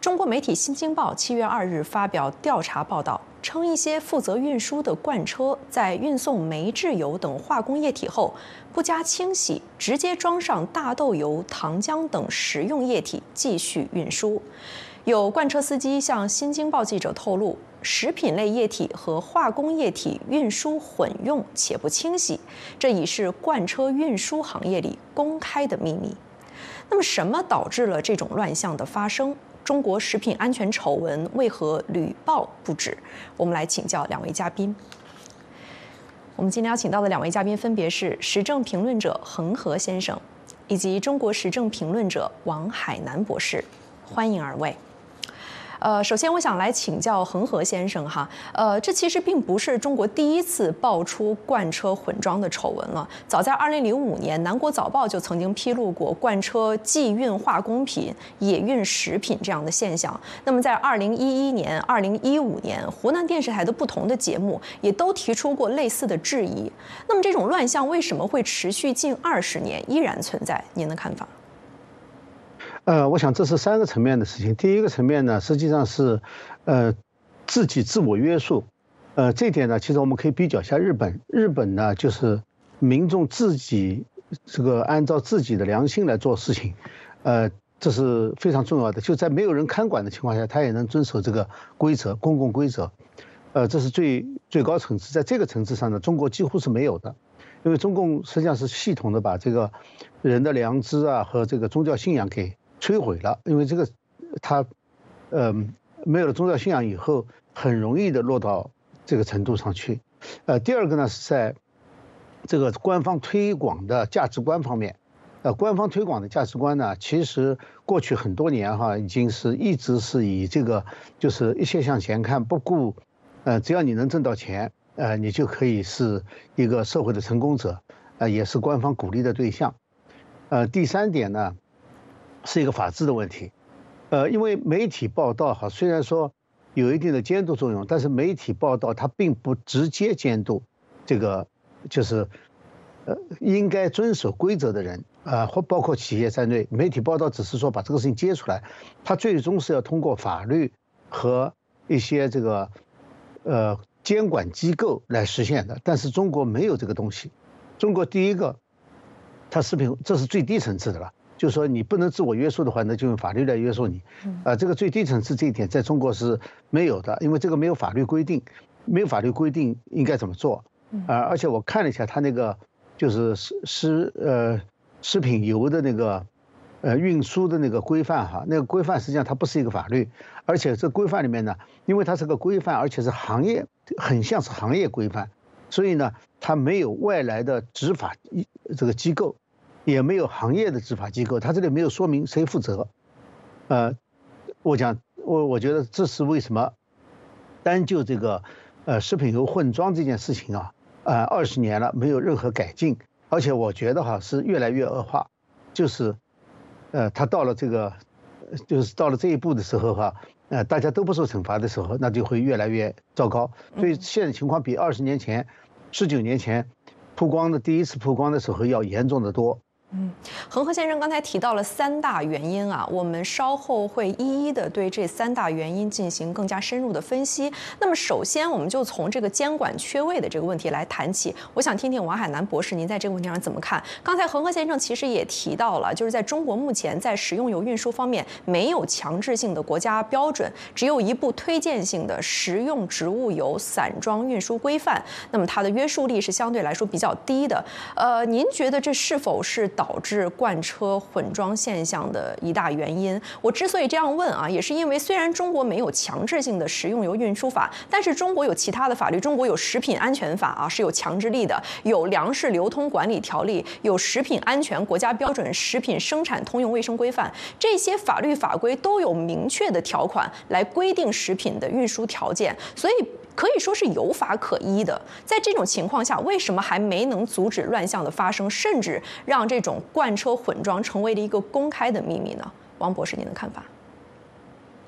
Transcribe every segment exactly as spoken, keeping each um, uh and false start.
中国媒体《新京报》七月二日发表调查报道，称一些负责运输的罐车在运送煤制油等化工液体后，不加清洗，直接装上大豆油、糖浆等食用液体继续运输。有罐车司机向《新京报》记者透露，食品类液体和化工液体运输混用且不清洗，这已是罐车运输行业里公开的秘密。那么，什么导致了这种乱象的发生？中国食品安全丑闻为何屡报不止？我们来请教两位嘉宾。我们今天邀请到的两位嘉宾分别是时政评论者恒河先生，以及中国时政评论者王海南博士。欢迎二位。呃，首先我想来请教恒河先生哈，呃，这其实并不是中国第一次爆出罐车混装的丑闻了。早在二零零五年，南国早报就曾经披露过罐车既运化工品也运食品这样的现象。那么在二零一一年、二零一五年，湖南电视台的不同的节目也都提出过类似的质疑。那么这种乱象为什么会持续近二十年依然存在？您的看法？ 呃，我想这是三个层面的事情。第一个层面呢，实际上是，呃，自己自我约束。呃，这点呢，其实我们可以比较一下日本。日本呢，就是民众自己这个按照自己的良心来做事情，呃，这是非常重要的。就在没有人看管的情况下，他也能遵守这个规则，公共规则。呃，这是最最高层次。在这个层次上呢，中国几乎是没有的，因为中共实际上是系统的把这个人的良知啊和这个宗教信仰给摧毁了，因为这个，他，呃，没有了宗教信仰以后，很容易的落到这个程度上去。呃，第二个呢是在这个官方推广的价值观方面，呃，官方推广的价值观呢，其实过去很多年哈，已经是一直是以这个就是一切向前看，不顾，呃，只要你能挣到钱，呃，你就可以是一个社会的成功者，呃，也是官方鼓励的对象。呃，第三点呢，是一个法治的问题，呃，因为媒体报道哈，虽然说有一定的监督作用，但是媒体报道它并不直接监督这个，就是呃应该遵守规则的人啊，或包括企业在内，媒体报道只是说把这个事情揭出来，它最终是要通过法律和一些这个呃监管机构来实现的。但是中国没有这个东西，中国第一个，它食品这是最低层次的了。就是说，你不能自我约束的话，那就用法律来约束你。啊，这个最低层次这一点在中国是没有的，因为这个没有法律规定，没有法律规定应该怎么做。啊，而且我看了一下他那个就是食食呃食品油的那个呃运输的那个规范哈，那个规范实际上它不是一个法律，而且这规范里面呢，因为它是个规范，而且是行业很像是行业规范，所以呢，它没有外来的执法这个机构。也没有行业的执法机构，他这里没有说明谁负责。呃，我讲我我觉得这是为什么单就这个呃食品油混装这件事情啊，呃二十年了没有任何改进，而且我觉得哈是越来越恶化，就是呃他到了这个就是到了这一步的时候哈，呃大家都不受惩罚的时候，那就会越来越糟糕。所以现在情况比二十年前、十九年前曝光的第一次曝光的时候要严重得多。 嗯，恒河先生刚才提到了三大原因啊，我们稍后会一一的对这三大原因进行更加深入的分析。那么，首先我们就从这个监管缺位的这个问题来谈起。我想听听王海南博士您在这个问题上怎么看？刚才恒河先生其实也提到了，就是在中国目前在食用油运输方面没有强制性的国家标准，只有一部推荐性的食用植物油散装运输规范。那么它的约束力是相对来说比较低的。呃，您觉得这是否是导致罐车混装现象的一大原因？我之所以这样问啊，也是因为虽然中国没有强制性的食用油运输法，但是中国有其他的法律，中国有食品安全法啊，是有强制力的，有粮食流通管理条例，有食品安全国家标准、食品生产通用卫生规范，这些法律法规都有明确的条款来规定食品的运输条件，所以可以说是有法可依的。在这种情况下，为什么还没能阻止乱象的发生，甚至让这种罐车混装成为了一个公开的秘密呢？王博士，您的看法？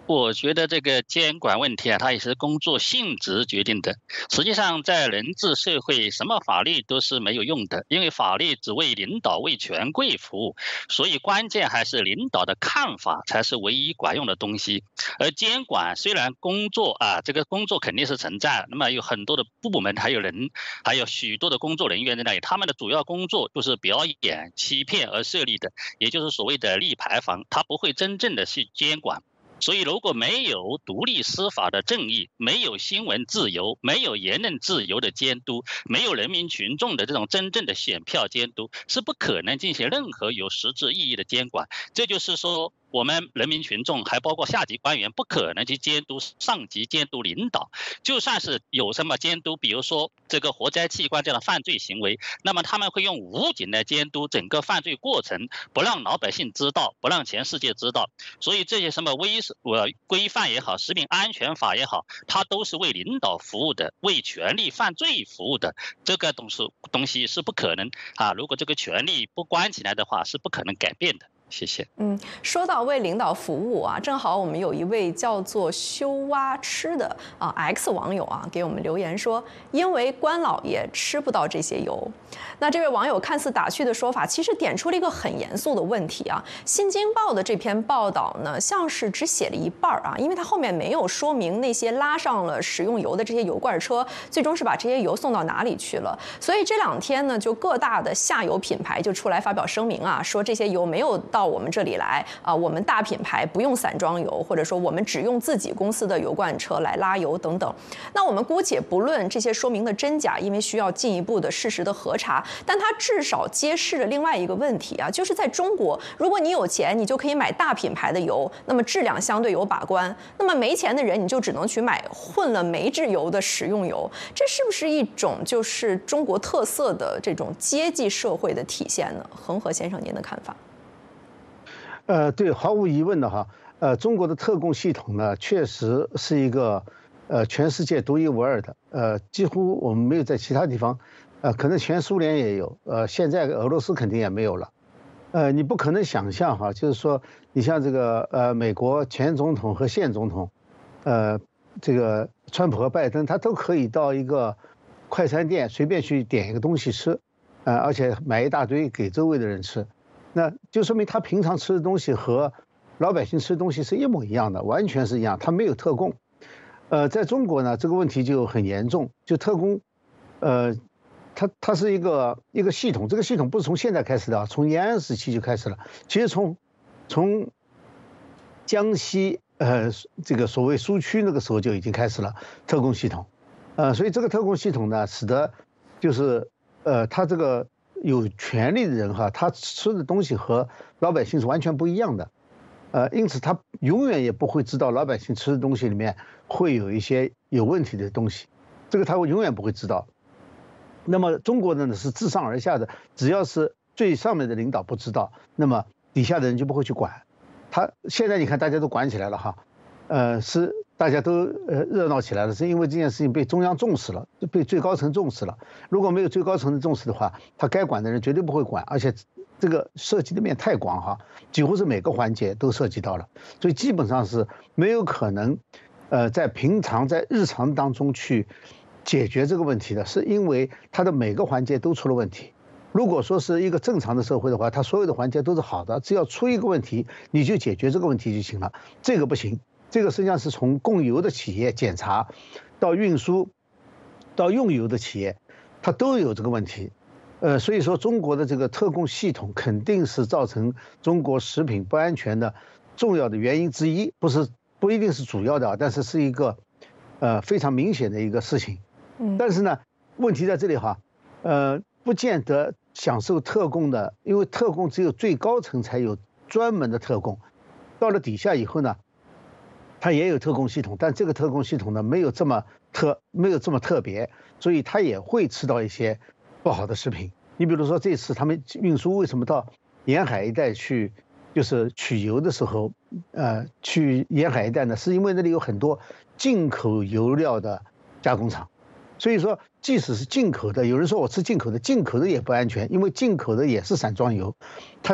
我觉得这个监管问题啊，它也是工作性质决定的。实际上，在人治社会，什么法律都是没有用的，因为法律只为领导、为权贵服务，所以关键还是领导的看法才是唯一管用的东西。而监管虽然工作啊，这个工作肯定是存在，那么有很多的部门，还有人，还有许多的工作人员在那里，他们的主要工作就是表演、欺骗而设立的，也就是所谓的立牌坊，他不会真正的去监管。所以，如果没有独立司法的正义，没有新闻自由，没有言论自由的监督，没有人民群众的这种真正的选票监督，是不可能进行任何有实质意义的监管。这就是说，我们人民群众还包括下级官员不可能去监督上级、监督领导。就算是有什么监督，比如说这个活摘器官这样的犯罪行为，那么他们会用武警来监督整个犯罪过程，不让老百姓知道，不让全世界知道。所以这些什么危呃规范也好，食品安全法也好，它都是为领导服务的，为权力犯罪服务的。这个东西东西是不可能啊，如果这个权力不关起来的话，是不可能改变的。谢谢。 嗯，说到为领导服务啊，正好我们有一位叫做修蛙吃的啊 X 网友啊给我们留言说，因为官老爷吃不到这些油。那这位网友看似打趣的说法，其实点出了一个很严肃的问题啊。新京报的这篇报道呢，像是只写了一半啊，因为它后面没有说明那些拉上了食用油的这些油罐车，最终是把这些油送到哪里去了。所以这两天呢，就各大的下游品牌就出来发表声明啊，说这些油没有到我们这里来啊，我们大品牌不用散装油，或者说我们只用自己公司的油罐车来拉油等等。那我们姑且不论这些说明的真假，因为需要进一步的事实的核查，但它至少揭示了另外一个问题啊，就是在中国，如果你有钱，你就可以买大品牌的油，那么质量相对有把关；那么没钱的人，你就只能去买混了煤制油的食用油。这是不是一种就是中国特色的这种阶级社会的体现呢？恒河先生，您的看法？ 呃，对，毫无疑问的哈，呃，中国的特供系统呢，确实是一个呃全世界独一无二的，呃，几乎我们没有在其他地方，呃，可能前苏联也有，呃，现在俄罗斯肯定也没有了，呃，你不可能想象哈，就是说，你像这个呃美国前总统和现总统，呃，这个川普和拜登，他都可以到一个快餐店随便去点一个东西吃，呃，而且买一大堆给周围的人吃。那就说明他平常吃的东西和老百姓吃的东西是一模一样的，完全是一样，他没有特供。呃，在中国呢，这个问题就很严重，就特供，呃，它它是一个一个系统，这个系统不是从现在开始的，从延安时期就开始了。其实从从江西呃这个所谓苏区那个时候就已经开始了特供系统，呃，所以这个特供系统呢，使得就是呃，他这个。有权利的人哈，他吃的东西和老百姓是完全不一样的，呃，因此他永远也不会知道老百姓吃的东西里面会有一些有问题的东西，这个他会永远不会知道。那么中国的呢是自上而下的，只要是最上面的领导不知道，那么底下的人就不会去管。他现在你看大家都管起来了哈，呃，是大家都呃热闹起来了，是因为这件事情被中央重视了，被最高层重视了。如果没有最高层的重视的话，他该管的人绝对不会管，而且这个涉及的面太广哈，几乎是每个环节都涉及到了，所以基本上是没有可能，呃，在平常在日常当中去解决这个问题的，是因为它的每个环节都出了问题。如果说是一个正常的社会的话，它所有的环节都是好的，只要出一个问题，你就解决这个问题就行了。这个不行。这个实际上是从供油的企业检查，到运输，到用油的企业，它都有这个问题，呃，所以说中国的这个特供系统肯定是造成中国食品不安全的重要的原因之一，不是不一定是主要的，但是是一个呃非常明显的一个事情。但是呢，问题在这里哈，呃，不见得享受特供的，因为特供只有最高层才有专门的特供，到了底下以后呢。它也有特供系统，但这个特供系统呢没有这么特没有这么特别，所以它也会吃到一些不好的食品。你比如说这次他们运输为什么到沿海一带去，就是取油的时候，呃，去沿海一带呢？是因为那里有很多进口油料的加工厂，所以说即使是进口的，有人说我吃进口的，进口的也不安全，因为进口的也是散装油，它在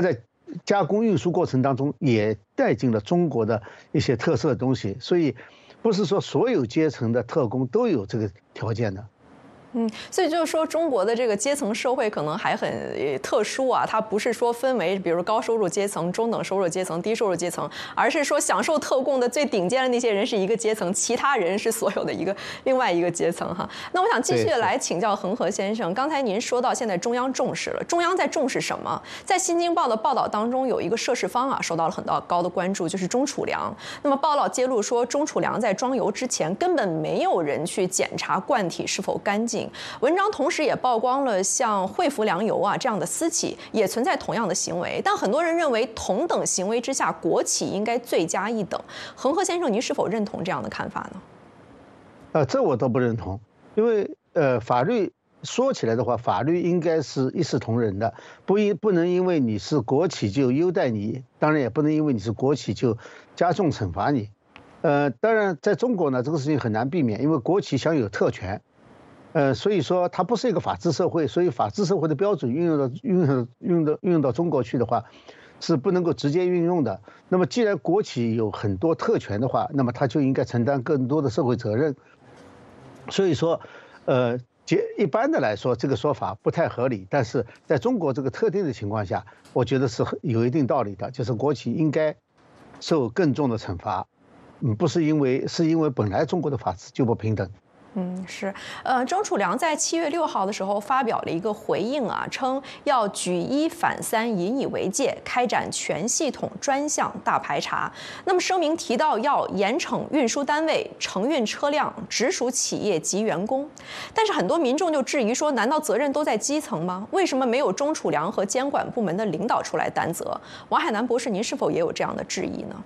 加工运输过程当中也带进了中国的一些特色的东西，所以不是说所有阶层的特工都有这个条件的。 嗯，所以就是说，中国的这个阶层社会可能还很特殊啊，它不是说分为比如高收入阶层、中等收入阶层、低收入阶层，而是说享受特供的最顶尖的那些人是一个阶层，其他人是所有的一个另外一个阶层哈。那我想继续来请教恒河先生，刚才您说到现在中央重视了，中央在重视什么？在《新京报》的报道当中，有一个涉事方啊受到了很高的关注，就是钟楚良。那么报道揭露说，钟楚良在装油之前根本没有人去检查罐体是否干净。文章同时也曝光了像汇福粮油啊这样的私企也存在同样的行为，但很多人认为同等行为之下，国企应该罪加一等。恒河先生，您是否认同这样的看法呢？ 呃，这我倒不认同，因为呃，法律说起来的话，法律应该是一视同仁的，不因不能因为你是国企就优待你，当然也不能因为你是国企就加重惩罚你。呃，当然在中国呢，这个事情很难避免，因为国企享有特权。呃，所以说它不是一个法治社会，所以法治社会的标准运用到运用到运用到运用到中国去的话，是不能够直接运用的。那么既然国企有很多特权的话，那么它就应该承担更多的社会责任。所以说，呃，一般的来说，这个说法不太合理，但是在中国这个特定的情况下，我觉得是有一定道理的，就是国企应该受更重的惩罚。嗯，不是因为是因为本来中国的法治就不平等。 嗯，是，呃，钟楚良在七月六号的时候发表了一个回应啊，称要举一反三，引以为戒，开展全系统专项大排查。那么声明提到要严惩运输单位、承运车辆、直属企业及员工。但是很多民众就质疑说，难道责任都在基层吗？为什么没有钟楚良和监管部门的领导出来担责？王海南博士，您是否也有这样的质疑呢？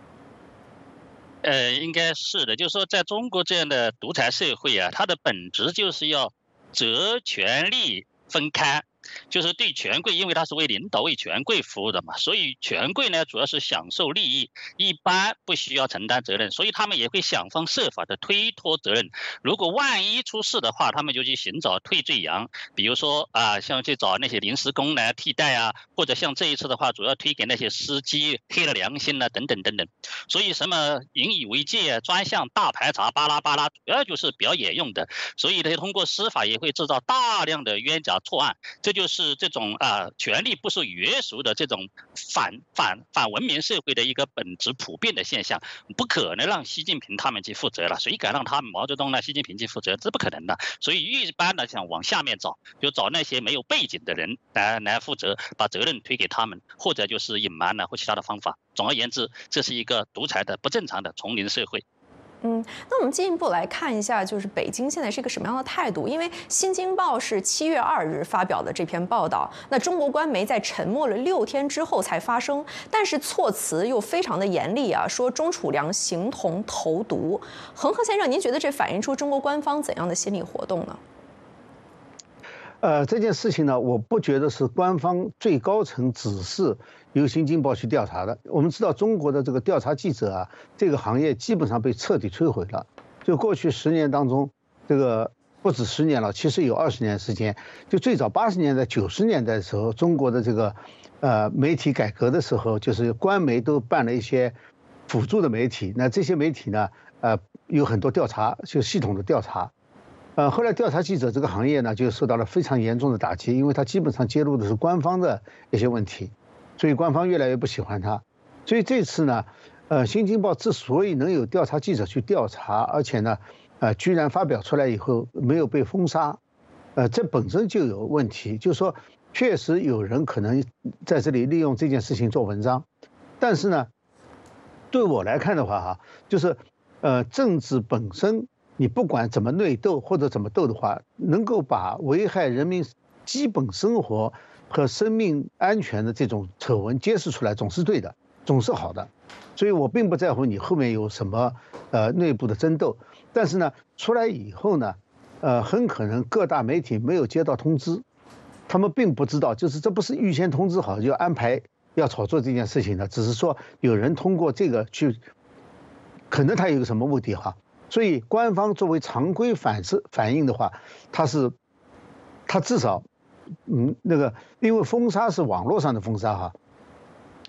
呃，应该是的，就是说，在中国这样的独裁社会啊，它的本质就是要责权利分开，就是对权贵，因为它是为领导、为权贵服务的嘛，所以权贵呢主要是享受利益，一般不需要承担责任，所以他们也会想方设法的推脱责任。如果万一出事的话，他们就去寻找退罪羊，比如说啊，像去找那些临时工来替代啊，或者像这一次的话，主要推给那些司机黑了良心啊，等等等等。所以什么引以为戒、专项大排查、巴拉巴拉，主要就是表演用的。所以呢，通过司法也会制造大量的冤假错案。这就是这种啊权力不受约束的这种反反反文明社会的一个本质普遍的现象，不可能让习近平他们去负责了，谁敢让他们毛泽东呢、习近平去负责？这不可能的。所以一般的想往下面找，就找那些没有背景的人来来负责，把责任推给他们，或者就是隐瞒呢，或其他的方法。总而言之，这是一个独裁的、不正常的丛林社会。 嗯，那我们进一步来看一下，就是北京现在是一个什么样的态度？因为《新京报》是七月二日发表的这篇报道，那中国官媒在沉默了六天之后才发声，但是措辞又非常的严厉啊，说钟楚良形同投毒。恒河先生，您觉得这反映出中国官方怎样的心理活动呢？ 呃，这件事情呢，我不觉得是官方最高层指示由新京报去调查的。我们知道中国的这个调查记者啊，这个行业基本上被彻底摧毁了。就过去十年当中，这个不止十年了，其实有二十年时间。就最早八十年代、九十年代的时候，中国的这个呃媒体改革的时候，就是官媒都办了一些辅助的媒体。那这些媒体呢，呃，有很多调查，就系统的调查。呃，后来调查记者这个行业呢，就受到了非常严重的打击，因为他基本上揭露的是官方的一些问题，所以官方越来越不喜欢他。所以这次呢，呃，《新京报》之所以能有调查记者去调查，而且呢，呃，居然发表出来以后没有被封杀，呃，这本身就有问题。就是说，确实有人可能在这里利用这件事情做文章，但是呢，对我来看的话，哈，就是呃，政治本身。你不管怎么内斗或者怎么斗的话，能够把危害人民基本生活和生命安全的这种丑闻揭示出来，总是对的，总是好的。所以我并不在乎你后面有什么呃内部的争斗，但是呢，出来以后呢，呃，很可能各大媒体没有接到通知，他们并不知道，就是这不是预先通知好就安排要炒作这件事情的，只是说有人通过这个去，可能他有个什么目的哈。所以，官方作为常规反射反应的话，它是，它至少，嗯，那个，因为封杀是网络上的封杀哈，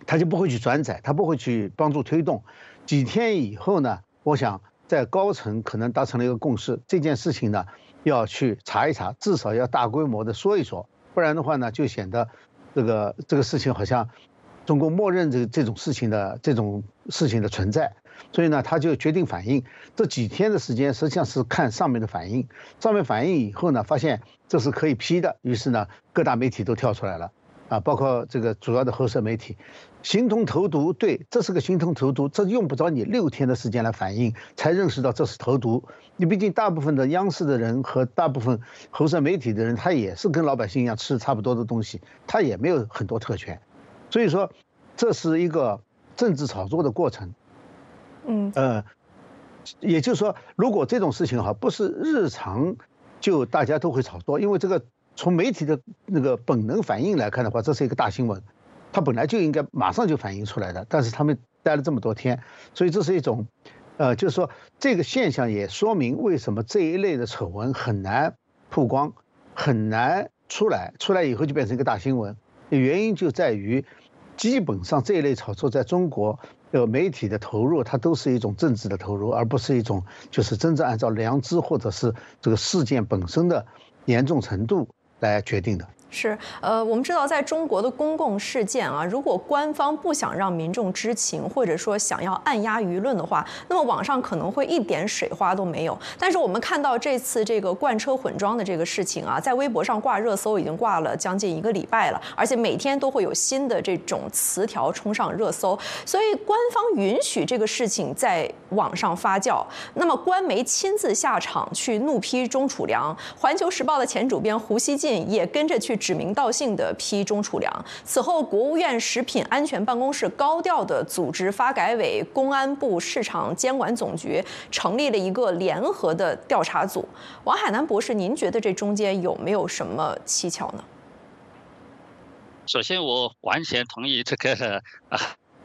他就不会去转载，他不会去帮助推动。几天以后呢，我想在高层可能达成了一个共识，这件事情呢要去查一查，至少要大规模的说一说，不然的话呢，就显得这个这个事情好像中国默认这这种事情的这种事情的存在。所以呢，他就决定反映。这几天的时间实际上是看上面的反应，上面反应以后呢，发现这是可以批的，于是呢，各大媒体都跳出来了，啊，包括这个主要的喉舌媒体，形同投毒。对，这是个形同投毒，这用不着你六天的时间来反应，才认识到这是投毒。你毕竟大部分的央视的人和大部分喉舌媒体的人，他也是跟老百姓一样吃差不多的东西，他也没有很多特权，所以说这是一个政治炒作的过程。 嗯， 呃，也就是说，如果这种事情哈不是日常，就大家都会炒作，因为这个从媒体的那个本能反应来看的话，这是一个大新闻，它本来就应该马上就反映出来的，但是他们待了这么多天，所以这是一种，呃，就是说这个现象也说明为什么这一类的丑闻很难曝光，很难出来，出来以后就变成一个大新闻，原因就在于，基本上这一类炒作在中国。呃，媒体的投入，它都是一种政治的投入，而不是一种就是真正按照良知或者是这个事件本身的严重程度来决定的。 是，呃，我们知道，在中国的公共事件啊，如果官方不想让民众知情，或者说想要按压舆论的话，那么网上可能会一点水花都没有。但是我们看到这次这个罐车混装的这个事情啊，在微博上挂热搜已经挂了将近一个礼拜了，而且每天都会有新的这种词条冲上热搜，所以官方允许这个事情在网上发酵。那么官媒亲自下场去怒批钟楚良，环球时报的前主编胡锡进也跟着去指名道姓的批钟楚良。此后，国务院食品安全办公室高调的组织发改委、公安部市场监管总局成立了一个联合的调查组。王海南博士，您觉得这中间有没有什么蹊跷呢？ 首先，我完全同意这个啊。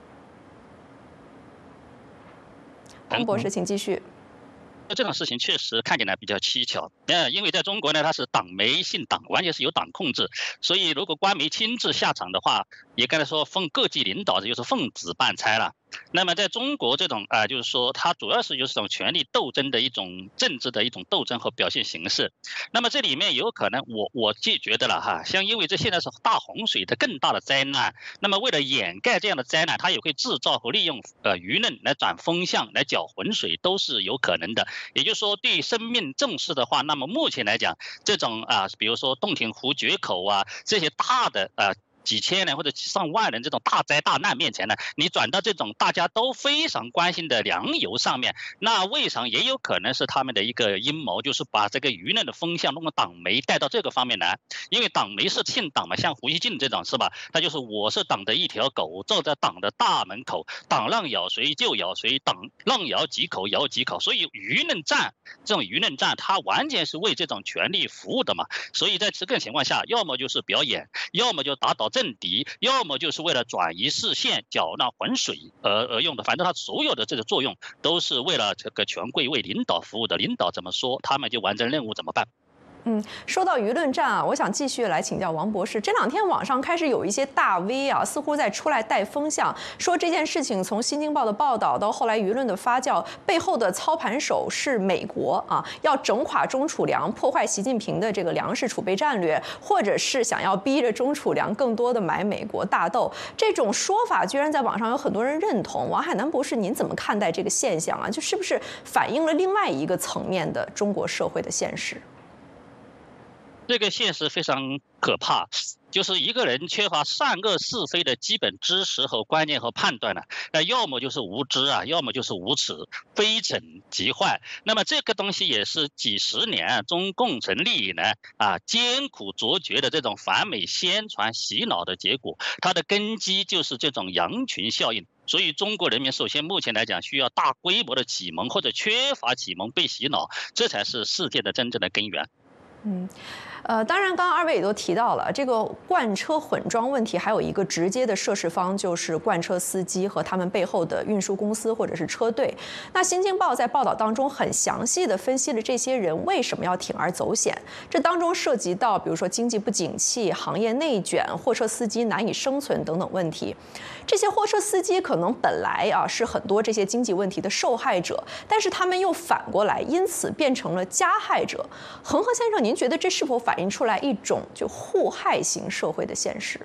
王博士，请继续。 这种事情确实看起来比较蹊跷，呃，因为在中国呢，它是党媒信党，完全是由党控制，所以如果官媒亲自下场的话，也刚才说奉各级领导，这就是奉旨办差了。那么在中国这种啊、呃，就是说它主要是就是这种权力斗争的一种政治的一种斗争和表现形式。那么这里面有可能我我就觉得了哈，像因为这现在是大洪水的更大的灾难，那么为了掩盖这样的灾难，它也会制造和利用呃舆论来转风向，来搅浑水，都是有可能的。也就是说，对生命重视的话，那么目前来讲，这种啊，比如说洞庭湖决口啊，这些大的啊。几千人或者上万人这种大灾大难面前呢，你转到这种大家都非常关心的粮油上面，那未尝也有可能是他们的一个阴谋，就是把这个舆论的风向弄个党媒带到这个方面来。因为党媒是信党嘛，像胡锡进这种是吧？他就是我是党的一条狗，站在党的大门口，党让咬谁就咬谁，党让咬几口咬几口。所以舆论战这种舆论战，它完全是为这种权力服务的嘛。所以在这个情况下，要么就是表演，要么就打倒政敌，要么就是为了转移视线、搅乱浑水而而用的。反正他所有的这个作用都是为了这个权贵为领导服务的。领导怎么说，他们就完成任务怎么办。 嗯，说到舆论战啊，我想继续来请教王博士。这两天网上开始有一些大 V 啊，似乎在出来带风向，说这件事情从《新京报》的报道到后来舆论的发酵，背后的操盘手是美国啊，要整垮钟楚良，破坏习近平的这个粮食储备战略，或者是想要逼着钟楚良更多的买美国大豆。这种说法居然在网上有很多人认同。王海南博士，您怎么看待这个现象啊？就是不是反映了另外一个层面的中国社会的现实？ 这个现实非常可怕，就是一个人缺乏善恶是非的基本知识和观念和判断呢，那要么就是无知啊，要么就是无耻，非蠢即坏。那么这个东西也是几十年中共成立以来啊艰苦卓绝的这种反美宣传洗脑的结果，它的根基就是这种羊群效应。所以中国人民首先目前来讲需要大规模的启蒙，或者缺乏启蒙被洗脑，这才是世界的真正的根源。 嗯， 呃，当然，刚刚二位也都提到了这个罐车混装问题，还有一个直接的涉事方就是罐车司机和他们背后的运输公司或者是车队。那《新京报》在报道当中很详细的分析了这些人为什么要铤而走险，这当中涉及到比如说经济不景气、行业内卷、货车司机难以生存等等问题。这些货车司机可能本来啊是很多这些经济问题的受害者，但是他们又反过来因此变成了加害者。恒河先生，您觉得这是否反映出来一种就互害型社会的现实？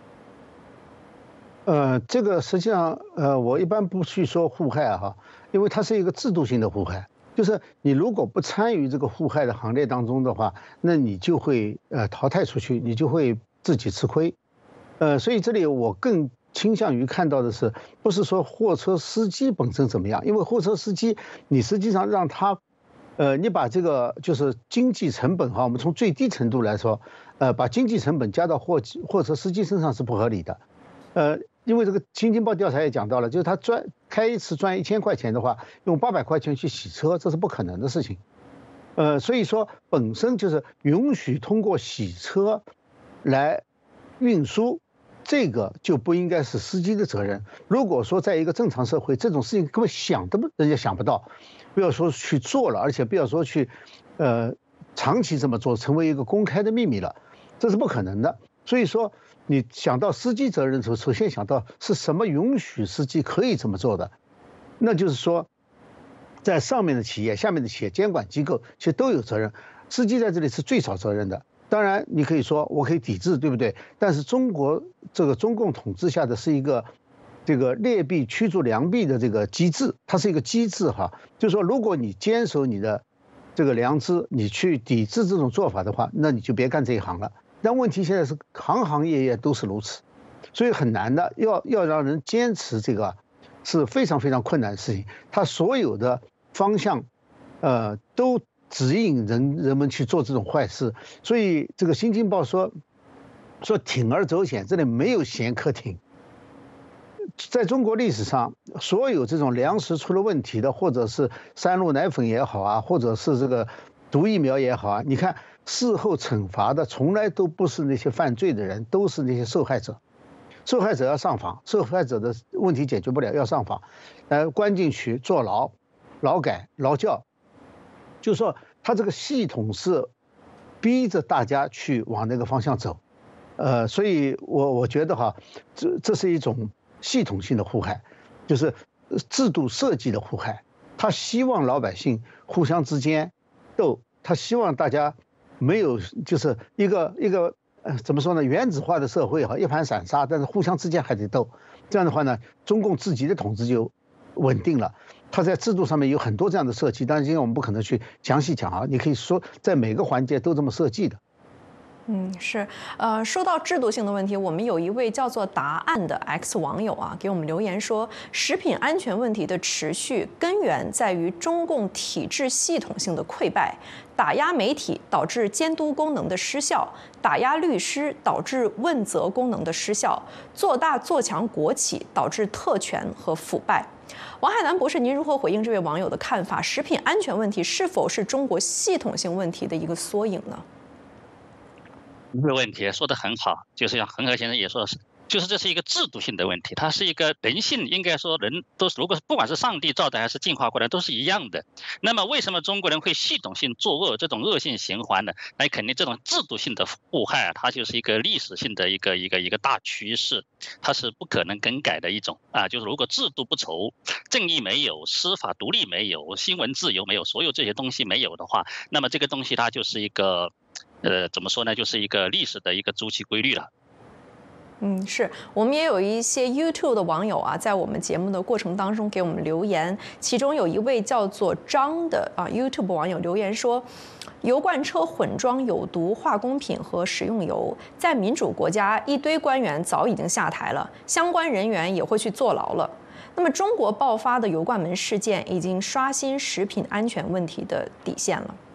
呃，这个实际上，呃，我一般不去说互害哈，因为它是一个制度性的互害，就是你如果不参与这个互害的行列当中的话，那你就会呃淘汰出去，你就会自己吃亏。呃，所以这里我更倾向于看到的是，不是说货车司机本身怎么样，因为货车司机你实际上让他。呃，你把这个就是经济成本哈，我们从最低程度来说，呃，把经济成本加到货货车司机身上是不合理的，呃，因为这个《新京报》调查也讲到了，就是他赚开一次赚一千块钱的话，用八百块钱去洗车，这是不可能的事情，呃，所以说本身就是允许通过洗车来运输，这个就不应该是司机的责任。如果说在一个正常社会，这种事情根本想都不人家想不到。不要说去做了，而且不要说去，呃，长期这么做，成为一个公开的秘密了，这是不可能的。所以说，你想到司机责任的时候，首先想到是什么允许司机可以这么做的，那就是说，在上面的企业、下面的企业监管机构其实都有责任，司机在这里是最少责任的。当然，你可以说我可以抵制，对不对？但是中国这个中共统治下的是一个。这个劣币驱逐良币的这个机制，它是一个机制哈，就是说，如果你坚守你的这个良知，你去抵制这种做法的话，那你就别干这一行了。但问题现在是行行业业都是如此，所以很难的，要要让人坚持这个是非常非常困难的事情。它所有的方向，呃，都指引人人们去做这种坏事。所以这个《新京报》说说铤而走险，这里没有险可铤。在中国历史上，所有这种粮食出了问题的，或者是三鹿奶粉也好啊，或者是这个毒疫苗也好啊，你看事后惩罚的从来都不是那些犯罪的人，都是那些受害者。受害者要上访，受害者的问题解决不了要上访，呃，关进去坐牢、劳改、劳教，就说他这个系统是逼着大家去往那个方向走，呃，所以我我觉得哈，这这是一种。系统性的互害，就是制度设计的互害。他希望老百姓互相之间斗，他希望大家没有就是一个一个呃怎么说呢，原子化的社会哈，一盘散沙，但是互相之间还得斗。这样的话呢，中共自己的统治就稳定了。他在制度上面有很多这样的设计，但是今天我们不可能去详细讲啊。你可以说在每个环节都这么设计的。 嗯，是，呃，说到制度性的问题，我们有一位叫做答案的 X 网友啊，给我们留言说，食品安全问题的持续根源在于中共体制系统性的溃败，打压媒体导致监督功能的失效，打压律师导致问责功能的失效，做大做强国企导致特权和腐败。王海南博士，您如何回应这位网友的看法？食品安全问题是否是中国系统性问题的一个缩影呢？ 这个问题说得很好，就是像恒河先生也说的是，就是这是一个制度性的问题，它是一个人性，应该说人都是，如果不管是上帝造的还是进化过来，都是一样的。那么为什么中国人会系统性作恶，这种恶性循环呢？那肯定这种制度性的祸害啊，它就是一个历史性的一个一个一个大趋势，它是不可能更改的一种啊。就是如果制度不筹，正义没有，司法独立没有，新闻自由没有，所有这些东西没有的话，那么这个东西它就是一个。呃，怎么说呢？就是一个历史的一个周期规律了。 嗯，是我们也有一些 YouTube 的网友啊，在我们节目的过程当中给我们留言，其中有一位叫做张的啊 YouTube 网友留言说，油罐车混装有毒化工品和食用油，在民主国家一堆官员早已经下台了，相关人员也会去坐牢了。那么中国爆发的油罐门事件已经刷新食品安全问题的底线了。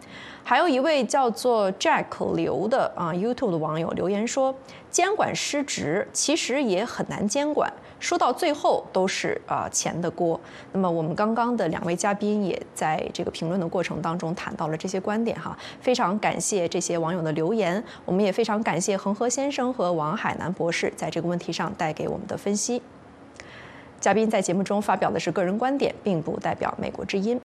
还有一位叫做 Jack 刘的啊 YouTube 的网友留言说，监管失职其实也很难监管，说到最后都是啊钱的锅。那么我们刚刚的两位嘉宾也在这个评论的过程当中谈到了这些观点哈，非常感谢这些网友的留言，我们也非常感谢恒河先生和王海南博士在这个问题上带给我们的分析。嘉宾在节目中发表的是个人观点，并不代表美国之音。